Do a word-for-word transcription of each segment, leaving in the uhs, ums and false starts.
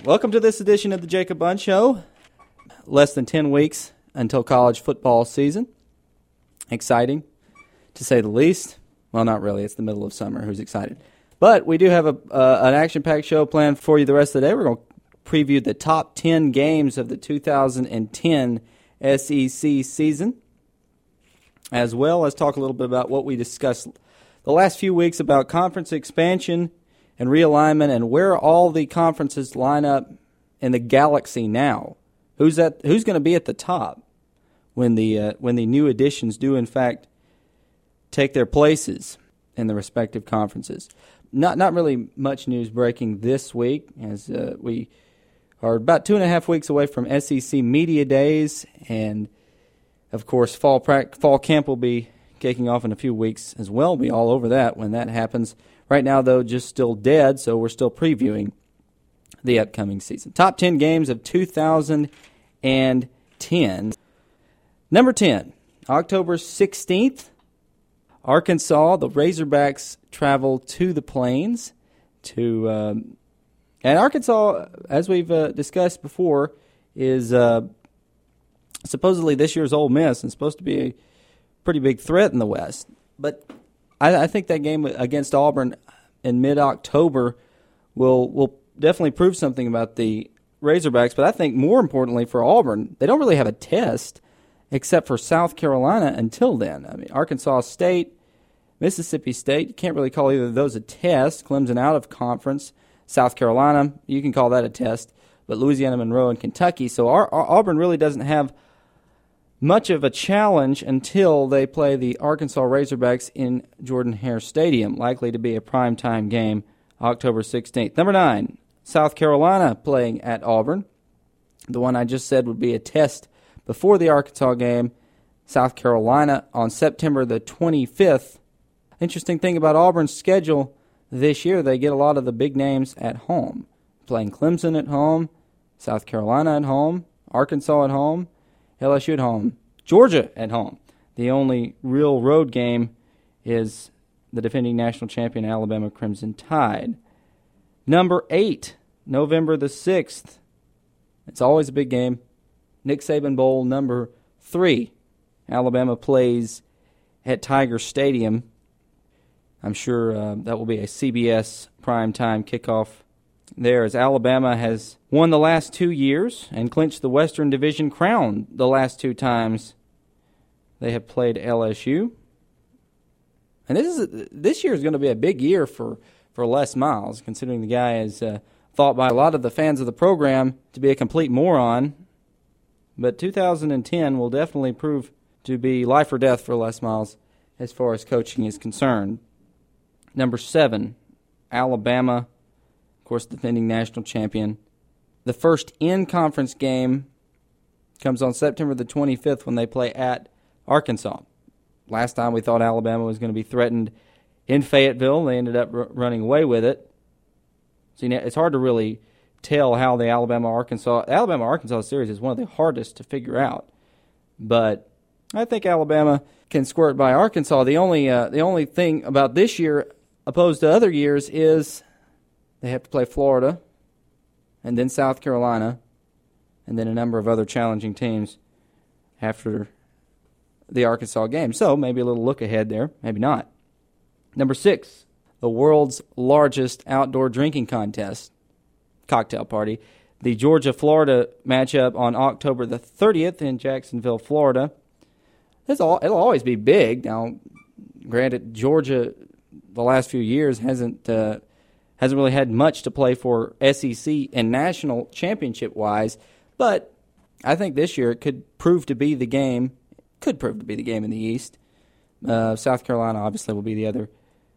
Welcome to this edition of the Jacob Bunn Show. Less than ten weeks until college football season. Exciting, to say the least. Well, not really. It's the middle of summer. Who's excited? But we do have a uh, an action-packed show planned for you the rest of the day. We're going to preview the top ten games of the two thousand ten S E C season, as well as talk a little bit about what we discussed the last few weeks about conference expansion and realignment and where all the conferences line up in the galaxy now. Who's at? Who's going to be at the top when the uh, when the new additions do in fact take their places in the respective conferences? Not not really much news breaking this week, as uh, we are about two and a half weeks away from S E C Media Days, and of course fall pra- fall camp will be kicking off in a few weeks as well. We'll be all over that when that happens. Right now, though, just still dead, so we're still previewing the upcoming season. Top ten games of two thousand ten. Number ten, October sixteenth, Arkansas. The Razorbacks travel to the Plains. To um, and Arkansas, as we've uh, discussed before, is uh, supposedly this year's Ole Miss and supposed to be a pretty big threat in the West. But I, I think that game against Auburn in mid-October will will definitely prove something about the Razorbacks. But I think more importantly for Auburn, they don't really have a test except for South Carolina until then. I mean, Arkansas State, Mississippi State, you can't really call either of those a test. Clemson out of conference. South Carolina, you can call that a test. But Louisiana Monroe and Kentucky. So our, our Auburn really doesn't have much of a challenge until they play the Arkansas Razorbacks in Jordan-Hare Stadium, likely to be a primetime game October sixteenth. Number nine, South Carolina playing at Auburn. The one I just said would be a test before the Arkansas game. South Carolina on September the twenty-fifth. Interesting thing about Auburn's schedule this year, they get a lot of the big names at home. Playing Clemson at home, South Carolina at home, Arkansas at home, L S U at home, Georgia at home. The only real road game is the defending national champion Alabama Crimson Tide. Number eight, November the sixth. It's always a big game. Nick Saban Bowl number three. Alabama plays at Tiger Stadium. I'm sure uh, that will be a C B S primetime kickoff there, as Alabama has won the last two years and clinched the Western Division crown the last two times they have played L S U. And this is this year is going to be a big year for, for Les Miles, considering the guy is uh, thought by a lot of the fans of the program to be a complete moron. But two thousand ten will definitely prove to be life or death for Les Miles as far as coaching is concerned. Number seven, Alabama, of course, defending national champion. The first in-conference game comes on September the twenty-fifth when they play at Arkansas. Last time we thought Alabama was going to be threatened in Fayetteville. They ended up r- running away with it. So, you know, it's hard to really tell how the Alabama-Arkansas... Alabama-Arkansas series is one of the hardest to figure out. But I think Alabama can squirt by Arkansas. The only uh, the only thing about this year, opposed to other years, is they have to play Florida, and then South Carolina, and then a number of other challenging teams after the Arkansas game. So maybe a little look ahead there, maybe not. Number six, the world's largest outdoor drinking contest, cocktail party. The Georgia-Florida matchup on October the thirtieth in Jacksonville, Florida. This all, it'll always be big. Now, granted, Georgia the last few years hasn't uh, hasn't really had much to play for S E C and national championship-wise, but I think this year it could prove to be the game, could prove to be the game in the East. Uh, South Carolina obviously will be the other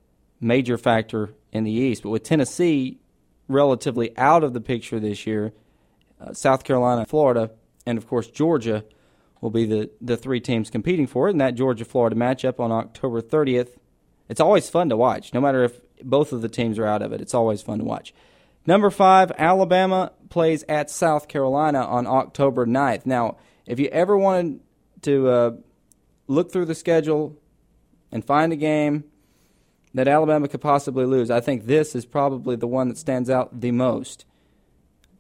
major factor in the East, but with Tennessee relatively out of the picture this year, uh, South Carolina, Florida, and of course Georgia will be the, the three teams competing for it, and that Georgia-Florida matchup on October thirtieth. It's always fun to watch, no matter if both of the teams are out of it. It's always fun to watch. Number five, Alabama plays at South Carolina on October ninth. Now, if you ever wanted to uh, look through the schedule and find a game that Alabama could possibly lose, I think this is probably the one that stands out the most.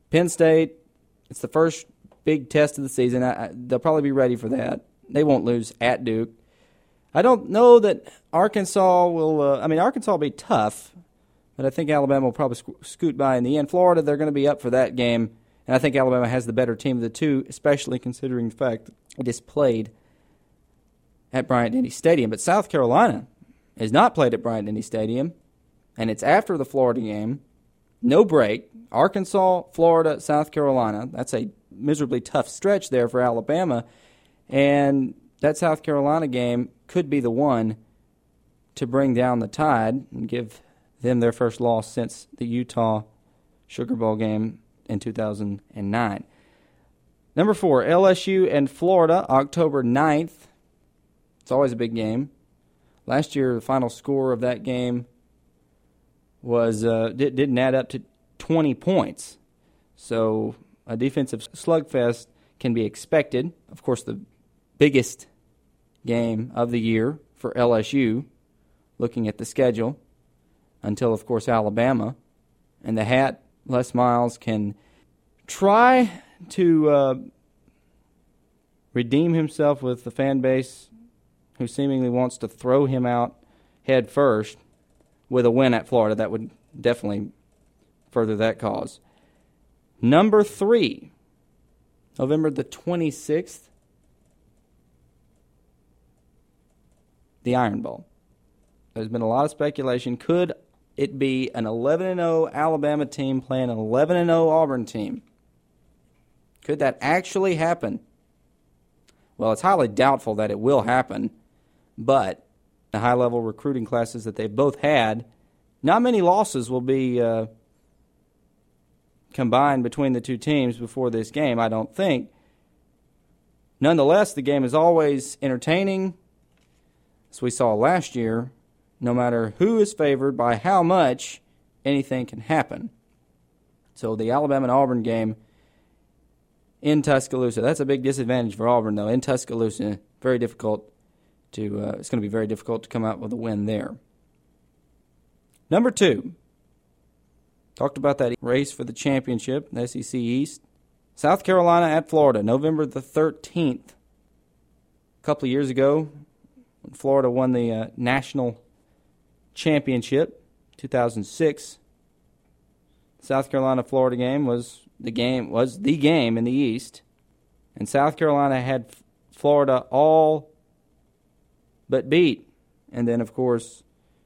Penn State, it's the first big test of the season. I, I, they'll probably be ready for that. They won't lose at Duke. I don't know that Arkansas will uh, – I mean, Arkansas will be tough, but I think Alabama will probably sco- scoot by in the end. Florida, they're going to be up for that game, and I think Alabama has the better team of the two, especially considering the fact that it is played at Bryant-Denny Stadium. But South Carolina is not played at Bryant-Denny Stadium, and it's after the Florida game. No break. Arkansas, Florida, South Carolina. That's a miserably tough stretch there for Alabama, and that South Carolina game could be the one to bring down the Tide and give them their first loss since the Utah Sugar Bowl game in two thousand nine. Number four, L S U and Florida, October ninth. It's always a big game. Last year, the final score of that game was uh, didn't add up to twenty points. So a defensive slugfest can be expected. Of course, the biggest game of the year for L S U, looking at the schedule, until, of course, Alabama. And the Hat, Les Miles, can try to uh, redeem himself with the fan base who seemingly wants to throw him out head first with a win at Florida. That would definitely further that cause. Number three, November the twenty-sixth, the Iron Bowl. There's been a lot of speculation. Could it be an eleven and oh Alabama team playing an eleven and oh Auburn team? Could that actually happen? Well, it's highly doubtful that it will happen, but the high-level recruiting classes that they've both had, not many losses will be uh, combined between the two teams before this game, I don't think. Nonetheless, the game is always entertaining. As we saw last year, no matter who is favored by how much, anything can happen. So the Alabama and Auburn game in Tuscaloosa, that's a big disadvantage for Auburn, though. In Tuscaloosa, very difficult to. Uh, it's going to be very difficult to come out with a win there. Number two, talked about that race for the championship, the S E C East. South Carolina at Florida, November the thirteenth. A couple of years ago, when Florida won the uh, national championship, two thousand six. South Carolina-Florida game was the game was the game in the East, and South Carolina had Florida all but beat. And then, of course,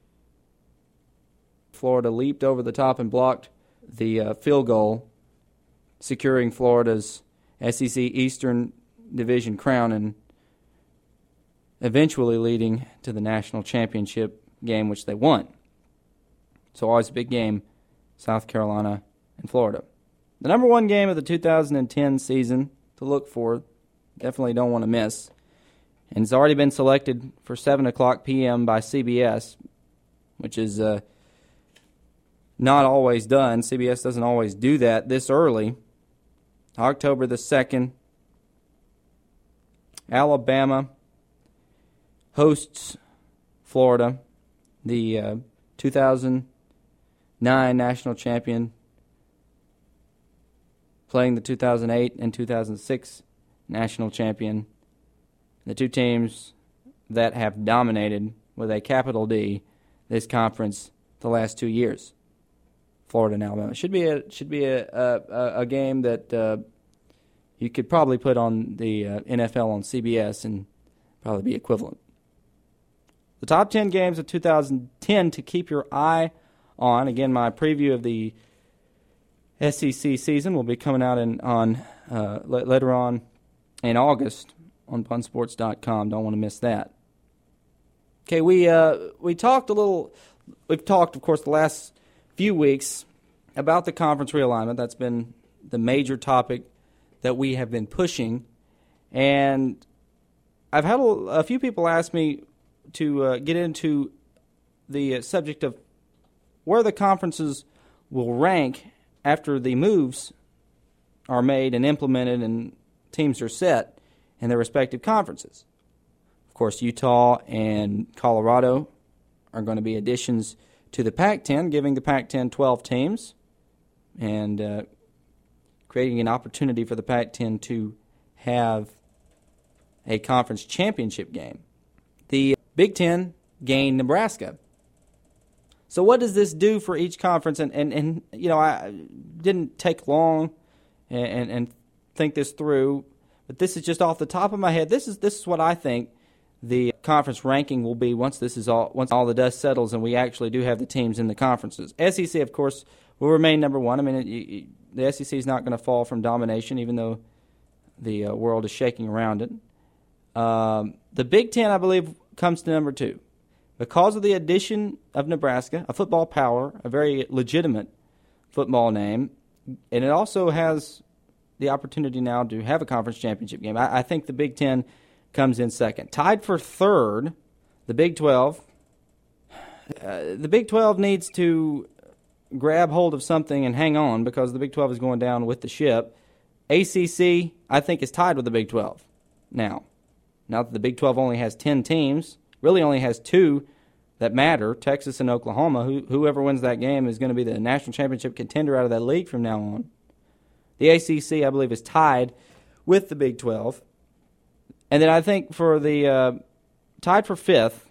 Florida leaped over the top and blocked the uh, field goal, securing Florida's S E C Eastern Division crown and eventually leading to the national championship game, which they won. So always a big game, South Carolina and Florida. The number one game of the two thousand ten season to look for, definitely don't want to miss, and it's already been selected for seven o'clock p.m. by C B S, which is uh, not always done. C B S doesn't always do that this early. October the second, Alabama hosts Florida, the uh, two thousand nine national champion, playing the two thousand eight and two thousand six national champion. The two teams that have dominated, with a capital D, this conference the last two years. Florida and Alabama. Should be a should be a a, a game that uh, you could probably put on the uh, N F L on C B S and probably be equivalent. The top ten games of two thousand ten to keep your eye on. Again, my preview of the S E C season will be coming out in on uh, later on in August on Pun Sports dot com. Don't want to miss that. Okay, we uh, we talked a little. We've talked, of course, the last few weeks about the conference realignment. That's been the major topic that we have been pushing, and I've had a, a few people ask me to uh, get into the uh, subject of where the conferences will rank after the moves are made and implemented and teams are set in their respective conferences. Of course, Utah and Colorado are going to be additions to the Pac ten, giving the Pac ten twelve teams. And uh, creating an opportunity for the Pac ten to have a conference championship game. The Big Ten gained Nebraska. So what does this do for each conference? And, and, and you know, I didn't take long and, and, and think this through, but this is just off the top of my head. This is this is what I think the conference ranking will be once this is all once all the dust settles and we actually do have the teams in the conferences. S E C, of course, will remain number one. I mean, it, it, the S E C is not going to fall from domination, even though the uh, world is shaking around it. Um, the Big Ten, I believe, comes to number two. Because of the addition of Nebraska, a football power, a very legitimate football name, and it also has the opportunity now to have a conference championship game. I, I think the Big Ten comes in second. Tied for third, the Big twelve. Uh, the Big twelve needs to grab hold of something and hang on because the Big twelve is going down with the ship. A C C, I think, is tied with the Big twelve now. Now that the Big twelve only has ten teams, really only has two that matter, Texas and Oklahoma. Who, whoever wins that game is going to be the national championship contender out of that league from now on. The A C C, I believe, is tied with the Big twelve. And then I think for the uh, tied for fifth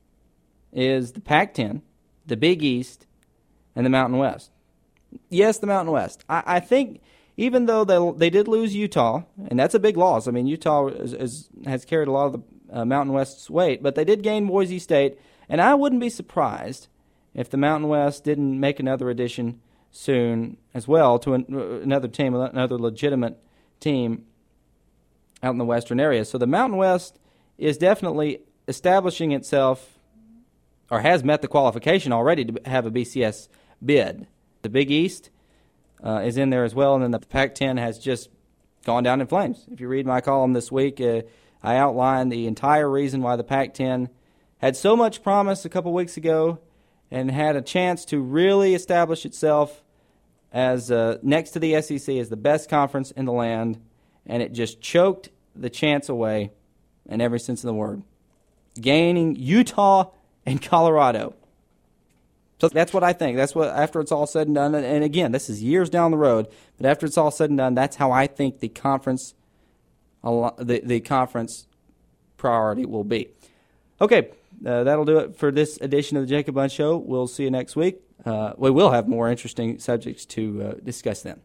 is the Pac ten, the Big East, and the Mountain West. Yes, the Mountain West. I, I think even though they they did lose Utah, and that's a big loss. I mean, Utah is, is, has carried a lot of the uh, Mountain West's weight, but they did gain Boise State, and I wouldn't be surprised if the Mountain West didn't make another addition soon as well to an, another team, another legitimate team out in the western area. So the Mountain West is definitely establishing itself, or has met the qualification already to have a B C S bid. The Big East uh, is in there as well, and then the Pac ten has just gone down in flames. If you read my column this week, uh, I outlined the entire reason why the Pac ten had so much promise a couple weeks ago and had a chance to really establish itself as uh, next to the S E C as the best conference in the land, and it just choked the chance away in every sense of the word, gaining Utah and Colorado. So that's what I think. That's what, after it's all said and done, and again, this is years down the road, but after it's all said and done, that's how I think the conference, the, the conference priority will be. Okay, uh, that'll do it for this edition of the Jacob Bunn Show. We'll see you next week. Uh, we will have more interesting subjects to uh, discuss then.